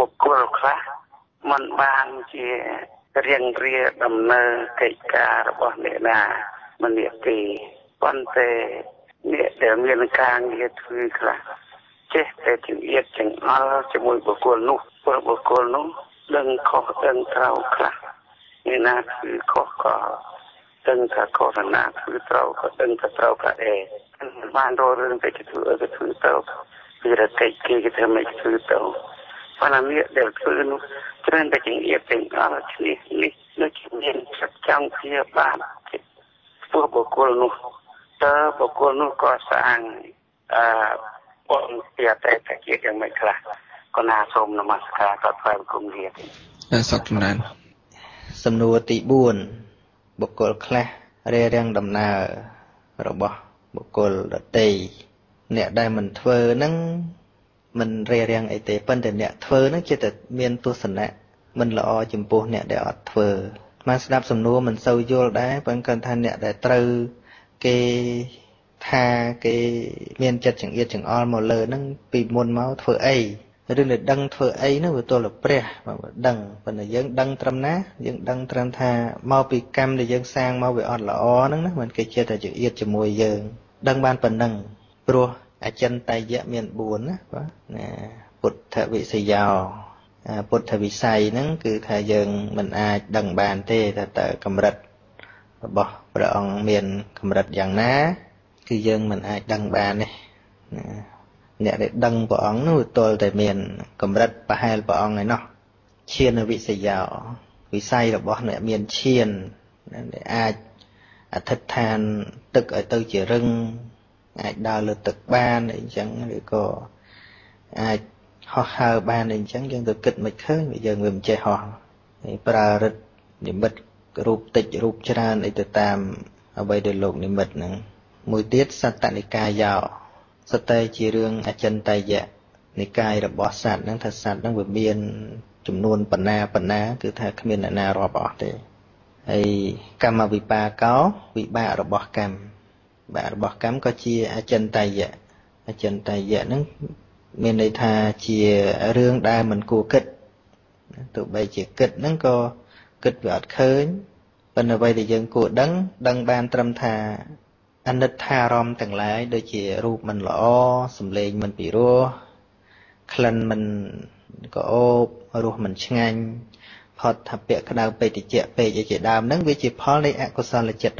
បុគ្គលខ្លះมันបានជារៀងរាដំណើរកិច្ចការរបស់អ្នកណាម្នាក់ទេប៉ុន្តែអ្នកដែលមានការងារធ្វើខ្លះចេះតែជៀតចង្អល់ជាមួយបុគ្គលនោះព្រោះបុគ្គលនោះដឹងខុសដឹងត្រូវខ្លះអ្នកណាគឺខុសក៏ដឹងថាខុសណាគឺត្រូវក៏ដឹងថាត្រូវក៏ដែរបានរករឿងតែធ្វើទៅពីរកិច្ចគេធ្វើមិនធ្វើទៅប៉ុន្តែអ្នកដែលធ្វើនោះច្រើនតែចង្អៀតទាំងអស់ឈ្នេះនេះនៅជាមានចិត្តចង់ព្យាបាទព្រោះបុគ្គលនោះតើបុគ្គលនោះក៏សាងបងពីអតីតជាតិយ៉ាងម៉េចខ្លះក៏ណាសូមនមស្ការក៏ថ្វាយបង្គំលាសុខចម្រើនសំណួរទី4បុគ្គលខ្លះរារាំងដំណើររបស់បុគ្គលដទៃអ្នកដែលមិនធ្វើហ្នឹងមិនរារាំងអីទេប៉ុន្តែអ្នកធ្វើហ្នឹងជាតែមានទស្សនៈមិនល្អចំពោះអ្នកដែលអត់ធ្វើមកស្ដាប់សំណួរមិនសូវយល់ដែរប៉ុន្តែគាត់ថាអ្នកដែលត្រូវគេថាគេមានចិត្តចង្អៀតចង្អល់មកលើហ្នឹងពីមុនមកធ្វើអីឬនៅដឹងធ្វើអីហ្នឹងវាទល់តែព្រះបើដឹងប៉ុន្តែយើងដឹងត្រឹមណាយើងដឹងត្រឹមថាមកពីកម្មដែលយើងសាងមកវាអត់ល្អហ្នឹងណាមិនគេចិត្តតែចង្អៀតជាមួយយើងដឹងបានប៉ុណ្ណឹងព្រោះអចិន្តយៈមាន4ណាបាទណាពុទ្ធវិសយោពុទ្ធវិស័យហ្នឹងគឺថាយើងមិនអាចដឹងបានទេតែតើកម្រិតរបស់ព្រះអង្គមានកម្រិតយ៉ាងណាគឺយើងមិនអាចដឹងបានទេអ្នកដែលដឹងព្រះអង្គនោះទល់តែមានកម្រិតប្រហែលព្រះអង្គឯណោះឈានវិសយោវិស័យរបស់អ្នកមានឈានដែលអាចអធិដ្ឋានទឹកឲ្យទៅជារឹងអាចដើរលើទឹកបានអីចឹងឬក៏អាចហោះហើរបានអីចឹងយើងទៅគិតមិនឃើញយើងវាមិនចេះហោះប្រើរិទ្ធនិមិត្តរូបតិចរូបច្រើនអីទៅតាមអ្វីដែលលោកនិមិត្តហ្នឹងមួយទៀតសត្តនិកាយោសតេជារឿងអចិន្តយៈនិកាយរបស់សត្វហ្នឹងថាសត្វហ្នឹងវាមានចំនួនបណ្ណាគឺថាគ្មានអ្នកណារាប់អស់ទេហើយកម្មវិបាកោវិបាករបស់កម្មបាករបស់កម្មក៏ជាអចិន្តយៈហ្នឹងមានន័យថាជារឿងដែលមិនគួរគិតទោះបីជាគិតហ្នឹងក៏គិតវាអត់ឃើញប៉ុន្តែអ្វីដែលយើងគួរដឹងបានត្រឹមថាអនិច្ចារម្មណ៍ទាំងឡាយដូចជារូបមិនល្អសម្លេងមិនពិរោះក្លិនមិនក្អូបរសមិនឆ្ងាញ់ផុតថាពាក្យក្តៅពេកតិចពេកអីជាដើមហ្នឹងវាជាផលនៃអកុសលចិត្ត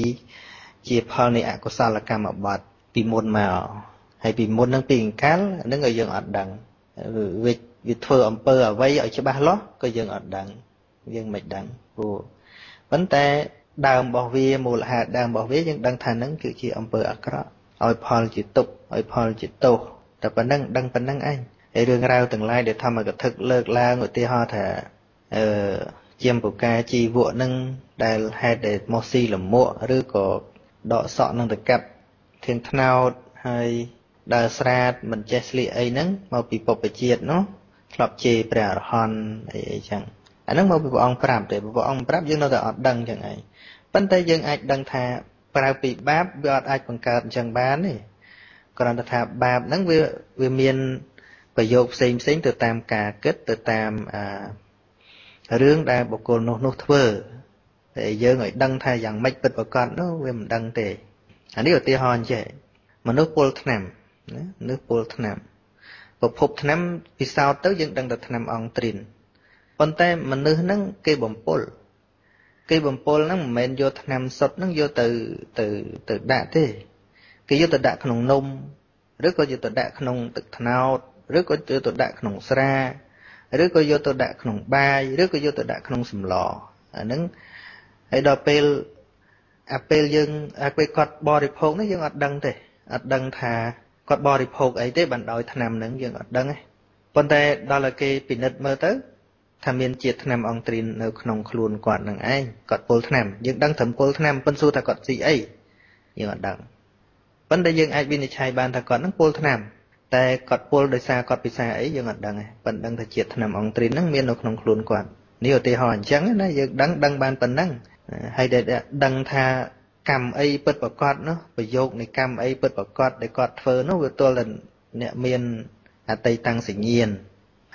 12ជាផលនៃអកុសលកម្មបត្តិពីមុនមកហើយពីមុនហ្នឹងពីអង្កលហ្នឹងឲ្យយើងអត់ដឹងវាធ្វើអំពើអ្វីឲ្យច្បាស់លាស់ក៏យើងអត់ដឹងយើងមិនដឹងព្រោះប៉ុន្តែដើមរបស់វាមូលហេតុដើមរបស់វាយើងដឹងថាហ្នឹងគឺជាអំពើអាក្រក់ឲ្យផលជាទុក្ខឲ្យផលជាទោសតែប៉ុណ្្នឹងដឹងប៉ុណ្្នឹងឯងហើយរឿងរ៉ាវទាំងឡាយដែលធម្មកថាលើកឡើងឧទាហរណ៍ថាជាមពូកាជីវៈហ្នឹងដែលហេតុដែលមកស៊ីលមួកឬក៏ដកសក់នឹងទៅកាប់ធៀងថ្នោតហើយដើរស្រាតមិនចេះស្លៀកអីហ្នឹងមកពីពុព្វជាតិនោះធ្លាប់ជេរព្រះអរហន្តអីចឹងអាហ្នឹងមកពីព្រះអង្គប្រាប់ទេព្រះអង្គប្រាប់យើងនៅតែអត់ដឹងចឹងឯងប៉ុន្តែយើងអាចដឹងថាប្រើពីបាបវាអត់អាចបង្កើតអញ្ចឹងបានទេគ្រាន់តែថាបាបហ្នឹងវាមានប្រយោគផ្សេងទៅតាមការគិតទៅតាមរឿងដែលបុគ្គលនោះធ្វើតែយើងឲ្យដឹងថាយ៉ាងម៉េចពិតប្រាកដនោះវាមិនដឹងទេអានេះឧទាហរណ៍ចេះមនុស្សពុលថ្នាំណាមនុស្សពុលថ្នាំប្រភពថ្នាំពិសោធន៍ទៅយើងដឹងតែថ្នាំអង់ទ្រីនប៉ុន្តែមនុស្សហ្នឹងគេបំពុលហ្នឹងមិនមែនយកថ្នាំសុទ្ធហ្នឹងយកទៅដាក់ទេគេយកទៅដាក់ក្នុងនំឬក៏យកទៅដាក់ក្នុងទឹកត្នោតឬក៏យកទៅដាក់ក្នុងស្រាឬក៏យកទៅដាក់ក្នុងបាយឬក៏យកទៅដាក់ក្នុងសម្លអាហ្នឹងហើយដល់ពេលយើងពេលគាត់បរិភោគនេះយើងអត់ដឹងទេអត់ដឹងថាគាត់បរិភោគអីទេបានដោយថ្នាំហ្នឹងយើងអត់ដឹងទេប៉ុន្តែដល់តែគេពិនិត្យមើលទៅថាមានជាតិថ្នាំអង់ទ្រីននៅក្នុងខ្លួនគាត់នឹងឯងគាត់ពុលថ្នាំយើងដឹងត្រឹមពុលថ្នាំប៉ុន្តែសួរថាគាត់ស៊ីអីយើងអត់ដឹងប៉ុន្តែយើងអាចវិនិច្ឆ័យបានថាគាត់នឹងពុលថ្នាំតែគាត់ពុលដោយសារគាត់ពិសាអីយើងអត់ដឹងទេប៉ុន្តែដឹងថាជាតិថ្នាំអង់ទ្រីនហ្នឹងមាននៅក្នុងខ្លួនគាត់នេះឧទាហរណ៍អញ្ចឹងណាយើងដឹងបានប៉ុណ្ណឹងហើយដែលដឹងថាកម្មអីពិតប្រាកដនោះប្រយោគនៃកម្មអីពិតប្រាកដដែលគាត់ធ្វើនោះវាទល់តែអ្នកមានអតីតសញ្ញាណ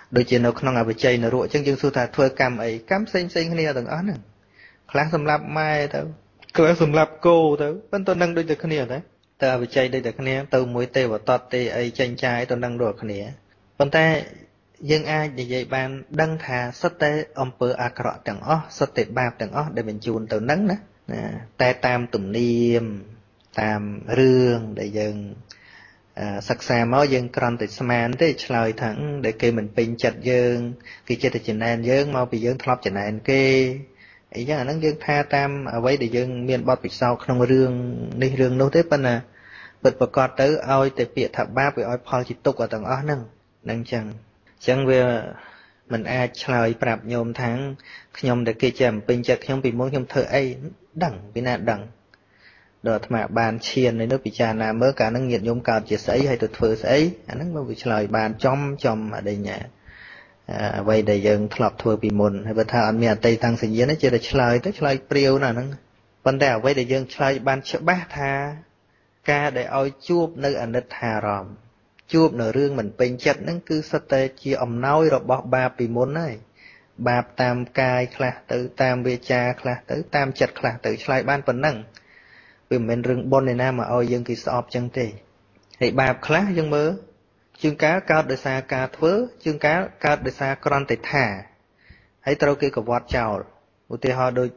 ដូចជានៅក្នុងអបជ័យនរកអញ្ចឹងយើងសួរថាធ្វើកម្មអីកម្មផ្សេងគ្នាទាំងអស់ហ្នឹងខ្លះសម្រាប់ម៉ែទៅខ្លះសម្រាប់គោទៅប៉ុន្តែនឹងដូចតែគ្នាតែតើអបជ័យដូចតែគ្នាទៅមួយទេវតតទេអីចេញចាយទៅនឹងដូចគ្នាប៉ុន្តែយើងអាចនិយាយបានដឹងថាសុទ្ធតែអំពើអាក្រក់ទាំងអស់សុទ្ធតែបាបទាំងអស់ដែលបញ្ជូនទៅនឹងណាតែតាមទំនៀមតាមរឿងដែលយើងសិក្សាមកយើងគ្រាន់តែស្មានទេឆ្លើយថាដែលគេមិនពេញចិត្តយើងគេចិត្តតែចំណែនយើងមកពីយើងធ្លាប់ចំណែនគេអីចឹងអាហ្នឹងយើងថាតាមអ្វីដែលយើងមានបទពិសោធន៍ក្នុងរឿងនេះរឿងនោះទេប៉ុន្តែពិតប្រកបទៅឲ្យតែពាក្យថាបាបវាឲ្យផលជាទុក្ខទាំងអស់ហ្នឹងចឹងអញ្ចឹងវាមិនអាចឆ្លើយប្រាប់ញោមថាខ្ញុំដែលគេចេះបំពេញចិត្តខ្ញុំពីមុនខ្ញុំធ្វើអីដឹងពីណាដឹងដល់អាត្មាបានឈាននៅពិចារណាមើលកាលហ្នឹងញាតិញោមកើតជាស្អីហើយទៅធ្វើស្អីអាហ្នឹងមកវាឆ្លើយបានចំអដិញ្ញាអ្វីដែលយើងធ្លាប់ធ្វើពីមុនហើយបើថាអត់មានអតីតតាំងសញ្ញាណទេចេះតែឆ្លើយទៅឆ្លើយព្រាវណាស់ហ្នឹងប៉ុន្តែអ្វីដែលយើងឆ្លើយបានច្បាស់ថាការដែលឲ្យជួបនៅអនិច្ចារម្មណ៍ជួបនៅរឿងមិនពេញចិត្តហ្នឹងគឺសុទ្ធតែជាអំណោយរបស់បាបពីមុនហើយបាបតាមកាយខ្លះទៅតាមវាចាខ្លះទៅតាមចិត្តខ្លះទៅឆ្លើយបានប៉ុណ្ណឹងវាមិនមែនរឿងបុណ្យឯណាមកឲ្យយើងគេស្អប់ចឹងទេហើយបាបខ្លះយើងមើលជួនកាលកើតដោយសារការធ្វើជួនកាលកើតដោយសារក្រន់តែថាហើយត្រូវគេកវត្តចោលឧទាហរណ៍ដូច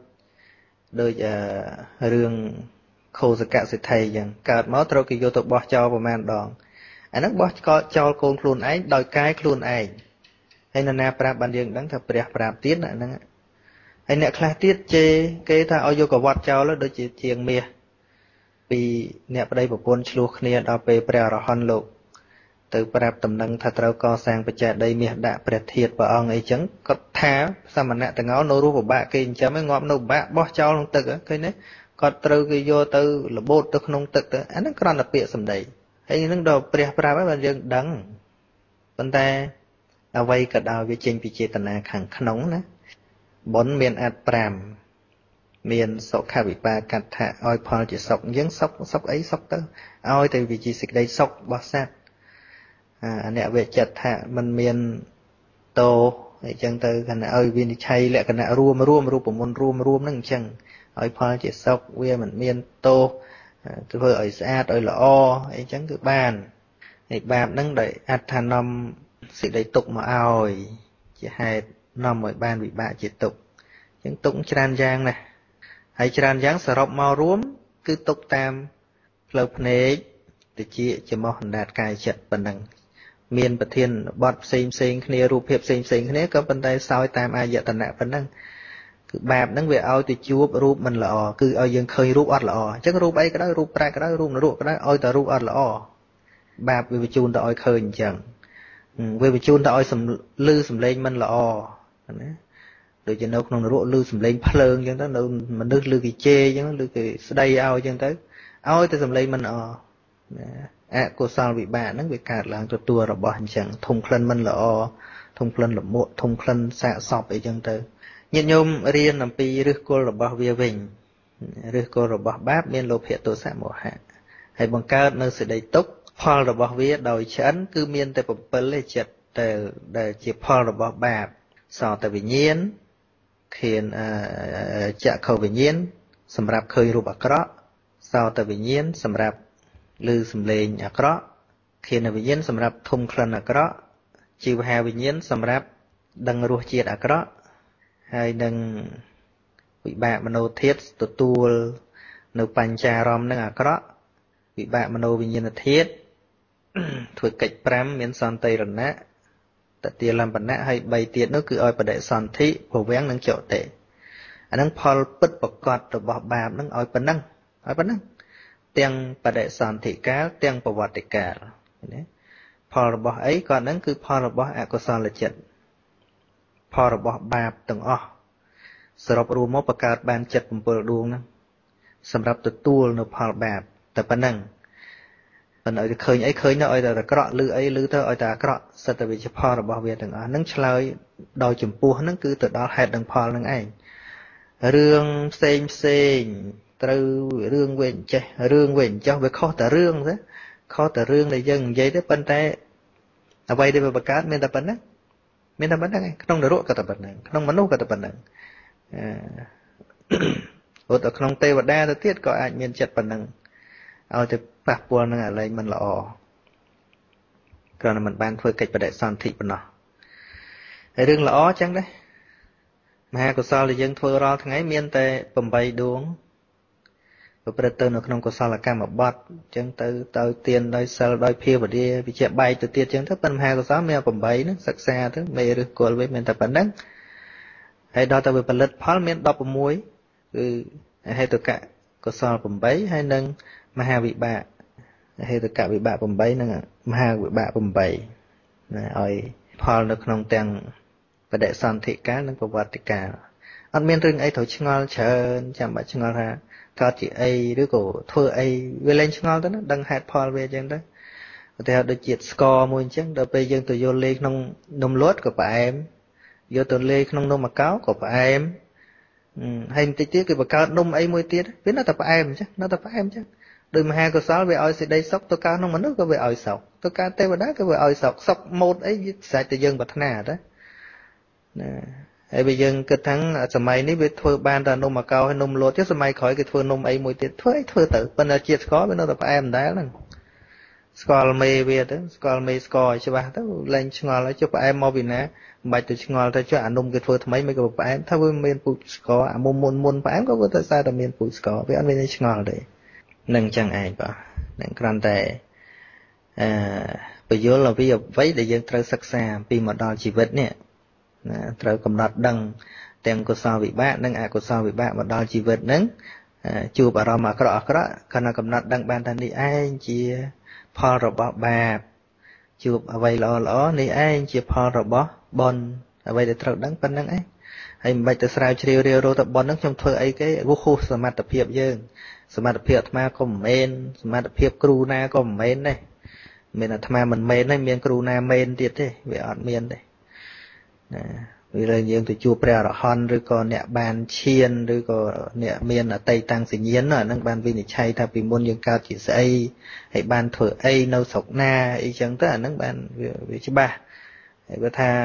រឿងខោសកសិទ្ធិអញ្ចឹងកើតមកត្រូវគេយកទៅបោះចោលប្រមាណដងអាហ្នឹងបោះចោលកូនខ្លួនឯងដោយកាយខ្លួនឯងហើយនរណាប្រាប់បានយើងដឹងថាព្រះប្រាប់ទៀតអាហ្នឹងហើយអ្នកខ្លះទៀតជេរគេថាឲ្យយកកវត្តចោលដូចជាជាងមាសពីអ្នកប្តីប្រពន្ធឆ្លោះគ្នាដល់ពេលព្រះអរហន្តលោកទៅប្រាប់ដំណឹងថាត្រូវកសាងបច្ចេដីមាសដាក់ព្រះធាតុព្រះអង្គអីចឹងគាត់ថាសមណៈទាំងអស់នៅរស់ពិបាកគេចិញ្ចឹមឲ្យងាប់នៅពិបាកបោះចោលក្នុងទឹកឃើញទេគាត់ត្រូវគេយកទៅលបូតទៅក្នុងទឹកទៅអាហ្នឹងគ្រាន់តែពាក្យសម្ដីហើយហ្នឹងដល់ព្រះប្រាប់ហើយបានយើងដឹងប៉ុន្តែអ្វីក៏ដោយវាចេញពីចេតនាខាងក្នុងណាបុណ្យមានអត្ថ5មានសុខវិបាកថាឲ្យផលជាសុខយើងសុខអីសុខទៅឲ្យតែវាជាសេចក្តីសុខរបស់សត្វអនិវចត្តៈมันមានតោអញ្ចឹងទៅគណៈឲ្យវិនិច្ឆ័យលក្ខណៈរួមរូបមន្តរួមហ្នឹងអញ្ចឹងឲ្យផលជាសុខវាមិនមានតោធ្វើឲ្យស្អាតឲ្យល្អអីចឹងគឺបានហើយបាបហ្នឹងដោយអត្ថានំសេចក្តីទុកមកឲ្យជាហេតុនាំឲ្យបានវិបាកជាទុកអញ្ចឹងទុកច្រើនយ៉ាងណាស់ហើយច្រើនយ៉ាងសរុបមករួមគឺទុកតាមផ្លូវភ្នែកតិចចំោះអណ្ដាតកាយចិត្តប៉ុណ្ណឹងមានប្រធានបទផ្សេងគ្នារូបភាពផ្សេងគ្នាក៏ប៉ុន្តែសោយតាមអាយតនៈប៉ុណ្ណឹងគឺបាបហ្នឹងវាឲ្យទៅជួបរូបមិនល្អគឺឲ្យយើងឃើញរូបអត់ល្អអញ្ចឹងរូបអីក៏ដោយរូបប្រែកក៏ដោយរូបនរកក៏ដោយឲ្យតែរូបអត់ល្អបាបវាបញ្ជូនទៅឲ្យឃើញអញ្ចឹងវាបញ្ជូនទៅឲ្យលឺសំឡេងមិនល្អណាដូចជានៅក្នុងនរកលឺសំឡេងភ្លើងអញ្ចឹងទៅនៅមនុស្សលឺគេជេរអញ្ចឹងលឺគេស្ដីឲ្យអញ្ចឹងទៅឲ្យតែសំឡេងមិនល្អណាអកុសលវិបាកហ្នឹងវាកើតឡើងទទួលរបស់អញ្ចឹងធំក្លិនមិនល្អធំក្លិនលមួកធំក្លិនសាកសពអីចឹងទៅញាតិញោមរៀនអំពីឫសគល់របស់វាវិញឫសគល់របស់បាបមានលោភៈទោសៈមោហៈហើយបង្កើតនៅសេចក្តីទុក្ខផលរបស់វាដោយឆ្អិនគឺមានតែ7ទេចិត្តដែលជាផលរបស់បាបសោតវិញ្ញាណឃានចក្ខុវិញ្ញាណសម្រាប់ឃើញរូបអាក្រក់សោតវិញ្ញាណសម្រាប់ឮសំឡេងអាក្រក់ឃានវិញ្ញាណសម្រាប់ធំក្លិនអាក្រក់ជីវហាវិញ្ញាណសម្រាប់ដឹងរសជាតិអាក្រក់ហើយនឹងវិបាកមโนធាតុទទួលនៅបញ្ចារម្មណ៍នឹងអាក្រក់វិបាកមโนវិញ្ញាណធាតុធ្វើកិច្ច5មានសន្តិរណៈតតិលំបណៈហើយ3ទៀតនោះគឺឲ្យបដិសន្ធិភវាំងនិងចតិអានឹងផលពិតប្រកបរបស់បាបនឹងឲ្យប៉ុណ្ណឹងទាំងបដិសន្ធិកាលទាំងប្រវត្តិកាលណាផលរបស់អីក៏ហ្នឹងគឺផលរបស់អកុសលចិត្តផលរបស់បាបទាំងអស់សរុបរួមមកបង្កើតបានចិត្ត7ដួងហ្នឹងសម្រាប់ទទួលនៅផលបាបតែប៉ុណ្ណឹងមិនឲ្យឃើញអីឃើញទៅឲ្យតែអាក្រក់ឮអីឮទៅឲ្យតែអាក្រក់សិតតែវិជ្ជាផលរបស់វាទាំងអស់ហ្នឹងឆ្លើយដោយចម្ពោះហ្នឹងគឺទៅដល់ហេតុនិងផលហ្នឹងឯងរឿងផ្សេងត្រូវរឿងវិញចេះរឿងវិញចុះវាខុសតែរឿងទេខុសតែរឿងដែលយើងនិយាយទេប៉ុន្តែអ្វីដែលវាបង្កើតមានតែប៉ុណ្ណឹងមានតែប៉ុណ្្នឹងឯងក្នុងនរកក៏តែប៉ុណ្្នឹងក្នុងមនុស្សក៏តែប៉ុណ្្នឹងឧទាហរណ៍ក្នុងទេវតាទៅទៀតក៏អាចមានចិត្តប៉ុណ្្នឹងឲ្យទៅប៉ះពាល់នឹងអាលែងមិនល្អគ្រាន់តែមិនបានធ្វើកិច្ចបដិសន្ធិប៉ុណ្ណោះហើយរឿងល្អចឹងដែរមហាកុសលដែលយើងធ្វើរាល់ថ្ងៃមានតែ8ដួងប្រព្រឹត្តទៅនៅក្នុងកុសលកម្មបត្តិអញ្ចឹងទៅទានដោយសិលដោយភាវនាវិជ្ជាបែកទៅទៀតអញ្ចឹងទៅប៉ុន្តែមហាកុសលមាន8ហ្នឹងសិក្សាទៅមេឫសគល់វិញមានតែប៉ុណ្្នឹងហើយដល់ទៅវាផលិតផលមាន16គឺហេតុកៈកុសល8ហើយនិងមហាវិបាកហេតុកៈវិបាក8និងមហាវិបាក8ណាឲ្យផលនៅក្នុងទាំងបដិសន្ធិកាលនិងប្រវត្តិកាលអត់មានរឿងអីត្រូវឆ្ងល់ច្រើនចាំបាច់ឆ្ងល់ថាកើតជាអីឬក៏ធ្វើអីវាលែងឆ្ងល់ទៅណាដឹងហេតុផលវាអញ្ចឹងទៅឧទាហរណ៍ដូចជាតិស្ករមួយអញ្ចឹងដល់ពេលយើងទៅយកលេខក្នុងនំលួតក៏ផ្អែមយកទៅលេខក្នុងនំអាកោក៏ផ្អែមហើយបន្តិចទៀតគឺបង្កើតនំអីមួយទៀតវានៅតែផ្អែមអញ្ចឹងនៅតែផ្អែមអញ្ចឹងដោយមហាកុសលវាឲ្យសេចក្តីសុខទៅកើតក្នុងមនុស្សក៏វាឲ្យសុខទៅកើតទេវតាក៏វាឲ្យសុខសុខម៉ូតអីវាស្រេចតែយើងប្រាថ្នាទេណាហើយបើយើងគិតថាសម័យនេះវាធ្វើបានតែនំអាកោហើយនំលួតទៀតសម័យក្រោយគេធ្វើនំអីមួយទៀតធ្វើអីធ្វើទៅប៉ុន្តែជាតិស្ករវានៅតែផ្អែមដែរហ្នឹងស្គាល់មេវាទៅស្គាល់មេស្ករឲ្យច្បាស់ទៅលែងឆ្ងល់ហើយចុះផ្អែមមកពីណាមិនបាច់ទៅឆ្ងល់ទៅចុះអានំគេធ្វើថ្មីមិនក៏ផ្អែមថាវាមានពូជស្ករអាមុនផ្អែមក៏វាទៅសារតែមានពូជស្ករវាអត់មានឆ្ងល់ទេនឹងចឹងឯងបាទនឹងគ្រាន់តែបញ្យល់ឲ្យវាអ្វីដែលយើងត្រូវសិក្សាអំពីមកដល់ជីវិតនេះណាត្រូវកំណត់ដឹងទាំងកុសលវិបាកនិងអកុសលវិបាកមកដល់ជីវិតហ្នឹងជួបអារម្មណ៍អាក្រក់គណៈកំណត់ដឹងបានថានេះឯងជាផលរបស់បាបជួបអ្វីល្អនេះឯងជាផលរបស់បុណ្យអ្វីដែលត្រូវដឹងប៉ុណ្្នឹងឯងហើយមិនបាច់ទៅស្រាវជ្រាវរាវរកទៅបុណ្យហ្នឹងខ្ញុំធ្វើអីគេវាហួសសមត្ថភាពយើងសមត្ថភាពអាត្មាក៏មិនមែនសមត្ថភាពគ្រូណាក៏មិនមែនដែរមានអាត្មាមិនមែនទេមានគ្រូណាមែនទៀតទេវាអត់មានទេណាវាលើយើងទៅជួបព្រះអរហន្តឬក៏អ្នកបានឈានឬក៏អ្នកមានអតីតសញ្ញាណអាហ្នឹងបានវិនិច្ឆ័យថាពីមុនយើងកើតជាស្អីហើយបានធ្វើអីនៅស្រុកណាអីចឹងទៅអាហ្នឹងបានវាច្បាស់ហើយបើថា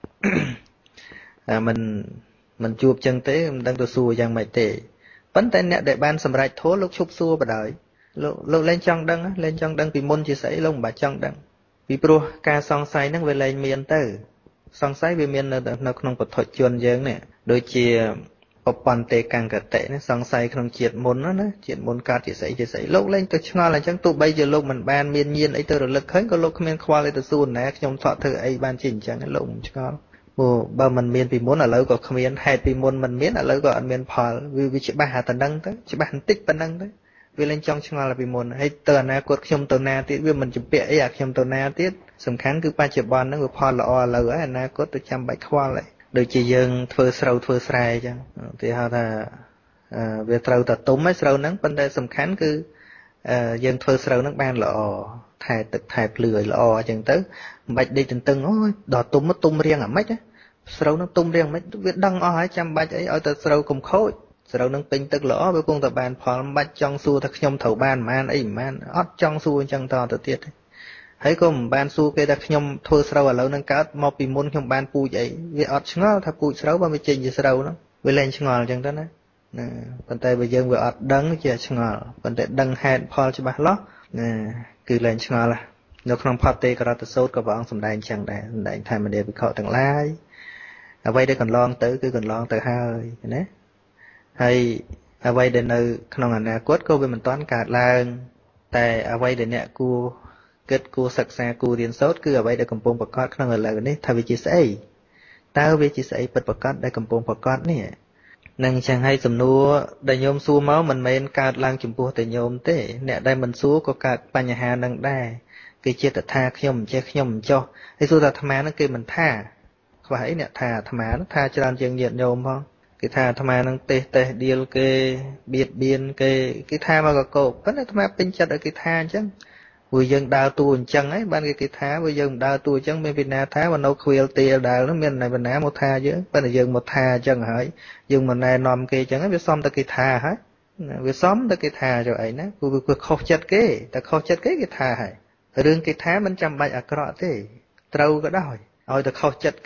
មិនជួបចឹងទេមិនដឹងទៅសួរយ៉ាងម៉េចទេប៉ុន្តែអ្នកដែលបានសម្រេចធម៌លោកឈប់សួរបណ្ដោយលោកលែងចង់ដឹងពីមុនជាស្អីលោកមិនបាច់ចង់ដឹងពីព្រោះការសង្ស័យហ្នឹងវាលែងមានទៅសង្ស័យវាមាននៅក្នុងពុទ្ធជនយើងនេះដូចជាបបន្តេកង្កតិណាសង្ស័យក្នុងជាតិមុនណាជាតិមុនកើតជាស្អីលោកលែងទៅឆ្ងល់អញ្ចឹងទោះបីជាលោកមិនបានមានញាណអីទៅរលឹកឃើញក៏លោកគ្មានខ្វល់អីទៅសួរណាខ្ញុំថតធ្វើអីបានជាអញ្ចឹងលោកមិនឆ្ងល់ព្រោះបើមិនមានពីមុនឥឡូវក៏គ្មានហេតុពីមុនមិនមានឥឡូវក៏អត់មានផលវាច្បាស់តែប៉ុណ្្នឹងទៅច្បាស់បន្តិចប៉ុណ្្នឹងទៅវាលែងចង់ឆ្ងល់ពីមុនហើយទៅអនាគតខ្ញុំទៅណាទៀតវាមិនជំពាក់អីអាខ្ញុំទៅណាទៀតសំខាន់គឺបច្ចុប្បន្នហ្នឹងវាផលល្អឥឡូវហើយអនាគតទៅចាំបាច់ខ្វល់ហើយដូចជាយើងធ្វើស្រូវធ្វើស្រែអញ្ចឹងគេហៅថាវាត្រូវតែទុំហើយស្រូវហ្នឹងប៉ុន្តែសំខាន់គឺយើងធ្វើស្រូវហ្នឹងបានល្អថែទឹកថែភ្លឺឲ្យល្អអញ្ចឹងទៅមិនបាច់ដេកទន្ទឹងអូយដល់ទុំរៀងអាម៉េចស្រូវហ្នឹងទុំរៀងអាម៉េចវាដឹងអស់ហើយចាំបាច់អីឲ្យតែស្រូវកុំខូចស្រូវនឹងពេញទឹកល្អវាគង់តែបានផលមិនបាច់ចង់សួរថាខ្ញុំត្រូវបានប៉ុន្មានអត់ចង់សួរអញ្ចឹងតទៅទៀតហើយក៏មិនបានសួរគេថាខ្ញុំធ្វើស្រូវឥឡូវនឹងកើតមកពីមុនខ្ញុំបានពូជអីវាអត់ឆ្ងល់ថាពូជស្រូវបើវាចេញជាស្រូវហ្នឹងវាលែងឆ្ងល់អញ្ចឹងទៅណាប៉ុន្តែបើយើងវាអត់ដឹងជាឆ្ងល់ប៉ុន្តែដឹងហេតុផលច្បាស់លាស់គឺលែងឆ្ងល់នៅក្នុងផតទេករតសោតក៏ព្រះអង្គសម្ដែងអញ្ចឹងដែរសម្ដែងថាមនីវិខទាំងឡាយអ្វីដែលកន្លងទៅគឺកន្លងទៅហើយណាហើយអ្វីដែលនៅក្នុងអនាគតក៏វាមិនទាន់កើតឡើងតែអ្វីដែលអ្នកគួរគិតគួរសិក្សាគួររៀនសូត្រគឺអ្វីដែលកំពុងប្រកបក្នុងឥឡូវនេះថាវាជាស្អីតើវាជាស្អីពិតប្រាកដដែលកំពុងប្រកបនេះនឹងអញ្ចឹងហើយសំណួរដែលញោមសួរមកមិនមែនកើតឡើងចំពោះតែញោមទេអ្នកដែលមិនសួរក៏កើតបញ្ហានឹងដែរគេជាតថាខ្ញុំមិនចេះខ្ញុំមិនចោះហើយសួរថាអាត្មានឹងគេមិនថាខ្វះអីអ្នកថាអាត្មាថាច្រើនជាងញាតិញោមផងគេថាអាត្មានឹងទេសដៀលគេបៀតបៀនគេថាមកកកប៉ុន្តែអាត្មាពេញចិត្តឲ្យគេថាអញ្ចឹងព្រោះយើងដើរតួអញ្ចឹងហើយបានគេថាបើយើងមិនដើរតួអញ្ចឹងមានពីណាថាបើនៅខ្វៀលទាលដើរនោះមានពីណាមកថាយើងប៉ុន្តែយើងមកថាអញ្ចឹងហើយយើងមិនណែនាំគេអញ្ចឹងវាសមតែគេថាហើយវាសមតែគេថាចុះអីណាព្រោះវាខុសចិត្តគេតែខុសចិត្តគេថាហើយរឿងគេថាមិនចាំបាច់អាក្រក់ទេត្រូវក៏ដោយឲ្យតែខុសចិត្តគេ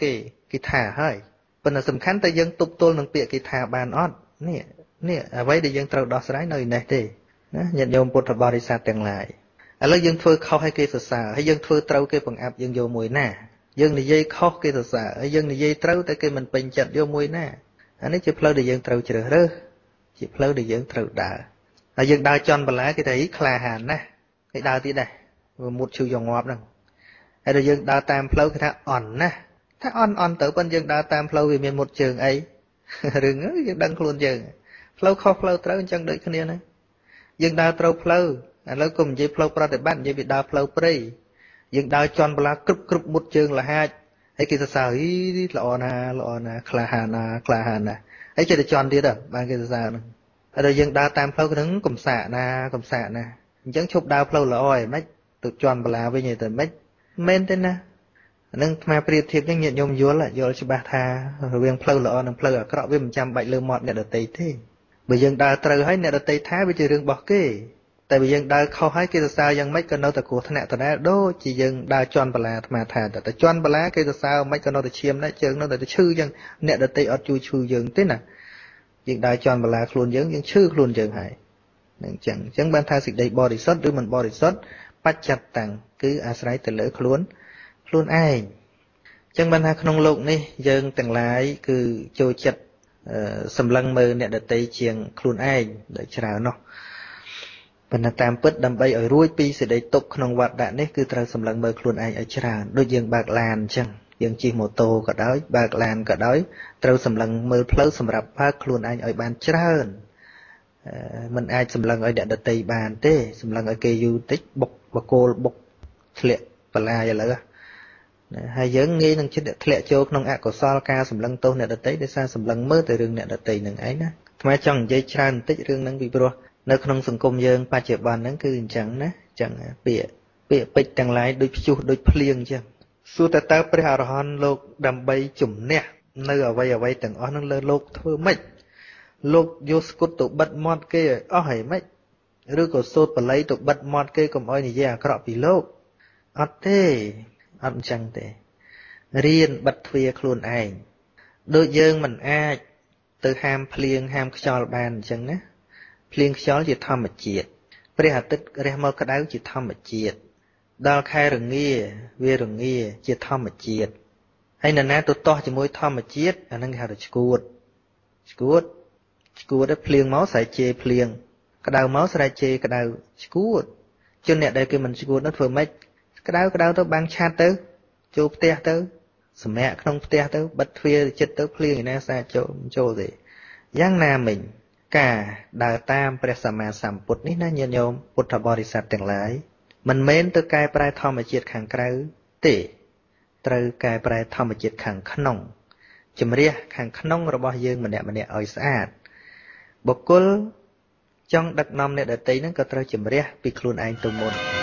គេថាហើយប៉ុន្តែសំខាន់តែយើងទប់ទល់នឹងពាក្យគេថាបានអត់នេះអ្វីដែលយើងត្រូវដោះស្រាយនៅនេះទេណាញាតិញោមពុទ្ធបរិស័ទទាំងឡាយឥឡូវយើងធ្វើខុសឲ្យគេសរសើរហើយយើងធ្វើត្រូវគេបង្អាប់យើងយកមួយណាយើងនិយាយខុសគេសរសើរហើយយើងនិយាយត្រូវតែគេមិនពេញចិត្តយកមួយណាអានេះជាផ្លូវដែលយើងត្រូវជ្រើសរើសជាផ្លូវដែលយើងត្រូវដើរហើយយើងដើរចន់បន្លាគេថាក្លាហានណាស់គេដើរទៀតដែរវាមុតឈឺយកងាប់ហ្នឹងហើយដល់យើងដើរតាមផ្លូវគេថាអន់ណាស់ថាអន់ទៅប៉ុន្តែយើងដើរតាមផ្លូវវាមានមុតជើងអីរឿងយើងដឹងខ្លួនយើងផ្លូវខុសផ្លូវត្រូវអញ្ចឹងដូចគ្នាណាយើងដើរត្រូវផ្លូវឥឡូវកុំនិយាយផ្លូវប្រតិបត្តិនិយាយពីដើរផ្លូវព្រៃយើងដើរចន់បន្លាគ្រប់មុតជើងលហាចហើយគេសរសើរល្អណាក្លាហានណាហើយចេះតែចន់ទៀតបានគេសរសើរហ្នឹងហើយដល់យើងដើរតាមផ្លូវហ្នឹងកំសាកណាអញ្ចឹងឈប់ដើរផ្លូវល្អឯមិនទៅចន់បន្លាវិញឯទៅមិនមែនទេណាហ្នឹងអាត្មាប្រៀបធៀបហ្នឹងញាតិញោមយល់ច្បាស់ថារវាងផ្លូវល្អនិងផ្លូវអាក្រក់វាមិនចាំបាច់លើមាត់អ្នកដទៃទេបើយើងដើរត្រូវហើយអ្នកដទៃថាវាជារឿងរបស់គេតែបើយើងដើរខុសហើយគេសរសើរយ៉ាងម៉េចក៏នៅតែគ្រោះថ្នាក់ដដែលដូចជាយើងដើរជន់បលាអាត្មាថាតែជន់បលាគេសរសើរមិនក៏នៅតែឈាមដែរជើងនៅតែឈឺអញ្ចឹងអ្នកដទៃអត់ជួយឈឺយើងទេណាយើងដើរជន់បលាខ្លួនយើងឈឺខ្លួនយើងហើយនឹងអញ្ចឹងបានថាសេចក្តីបរិសុទ្ធឬមិនបរិសុទ្ធបច្ចត្តតាំងគឺអាស្រ័យទៅលើខ្លួនឯងអញ្ចឹងបានថាក្នុងโลกនេះយើងទាំងឡាយគឺចូលចិត្តសម្លឹងមើលអ្នកដទៃជាងខ្លួនឯងដោយច្រើននោះប៉ុន្តែតាមពិតដើម្បីឲ្យរួចពីសេចក្តីទុក្ខក្នុងវដ្តនេះគឺត្រូវសម្លឹងមើលខ្លួនឯងឲ្យច្រើនដូចយើងបើកឡានអញ្ចឹងយើងជិះម៉ូតូក៏ដោយបើកឡានក៏ដោយត្រូវសម្លឹងមើលផ្លូវសម្រាប់បើកខ្លួនឯងឲ្យបានច្រើនមិនអាចសម្លឹងឲ្យអ្នកដទៃបានទេសម្លឹងឲ្យគេយូរតិចបុកបកគោលបុកធ្លាក់បលាយឥឡូវហើយយើងងាយនឹងចិត្តធ្លាក់ចូលក្នុងអកុសលការសម្លឹងទោសអ្នកដទៃដោយសារសម្លឹងមើលតែរឿងអ្នកដទៃនឹងឯងណាថ្មចង់និយាយច្រើនបន្តិចរឿងហ្នឹងពីព្រោះនៅក្នុងសង្គមយើងបច្ចុប្បន្នហ្នឹងគឺអញ្ចឹងណាអញ្ចឹងពាក្យពេចន៍ទាំងឡាយដូចព្យុះដូចភ្លៀងអញ្ចឹងសួរតើព្រះអរហន្តលោកដើម្បីជំនះនៅអ្វីទាំងអស់ហ្នឹងលើលោកធ្វើម៉េចលោកយកស្គុតទៅបិទមាត់គេឲ្យអស់ហើយម៉េចឬក៏សូត្របល័យទៅបិទមាត់គេកុំឲ្យនិយាយអាក្រក់ពីលោកអត់ទេអត់អញ្ចឹងទេរៀនបិទទ្វារខ្លួនឯងដូចយើងមិនអាចទៅហាមភ្លៀងហាមខ្យល់បានអញ្ចឹងណាភ្លៀងខ្យល់ជាធម្មជាតិព្រះអាទិត្យរះមកក្តៅជាធម្មជាតិដល់ខែរងាវារងាជាធម្មជាតិហើយនរណាទៅទាស់ជាមួយធម្មជាតិអាហ្នឹងគេហៅថាឈួតភ្លៀងមកស្រែកជេរភ្លៀងក្តៅមកស្រែកជេរក្តៅឈួតជនអ្នកដែលគេមិនឈួតនោះធ្វើម៉េចក្តៅទៅបាំងឆាតទៅចូលផ្ទះទៅសម្រាប់ក្នុងផ្ទះទៅបិទទ្វារចិត្តទៅភ្លៀងឯណាសាចូលទេយ៉ាងណាមិញការដើរតាមព្រះសម្មាសម្ពុទ្ធនេះណាញាតិញោមពុទ្ធបរិស័ទទាំងឡាយមិនមែនទៅកែប្រែធម្មជាតិខាងក្រៅទេត្រូវកែប្រែធម្មជាតិខាងក្នុងជំរះខាងក្នុងរបស់យើងម្នាក់ឲ្យស្អាតបុគ្គលចង់ដឹកនាំអ្នកដទៃហ្នឹងក៏ត្រូវជំរះពីខ្លួនឯងទៅមុន